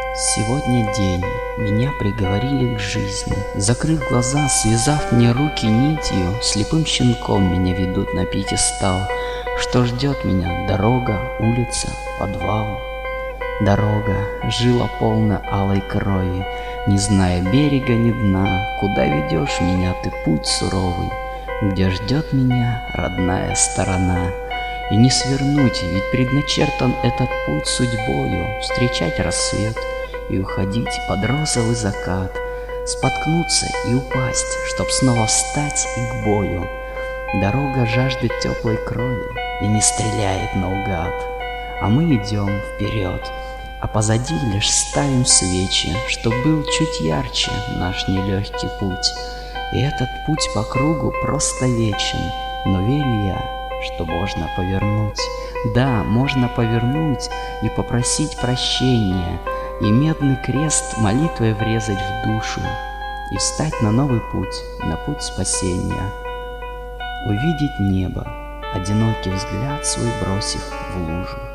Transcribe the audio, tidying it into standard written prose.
Сегодня день, меня приговорили к жизни. Закрыв глаза, связав мне руки нитью, слепым щенком меня ведут на пьедестал. Что ждет меня? Дорога, улица, подвал. Дорога, жила полна алой крови, не зная берега ни дна. Куда ведешь меня ты, путь суровый, где ждет меня родная сторона? И не свернуть, ведь предначертан этот путь судьбою, встречать рассвет и уходить под розовый закат, споткнуться и упасть, чтоб снова встать и к бою. Дорога жаждет теплой крови и не стреляет наугад, а мы идем вперед, а позади лишь ставим свечи, чтоб был чуть ярче наш нелегкий путь. И этот путь по кругу просто вечен, но верю я, что можно повернуть. Да, можно повернуть и попросить прощения, и медный крест молитвой врезать в душу, и встать на новый путь, на путь спасения. Увидеть небо, одинокий взгляд свой бросив в лужу.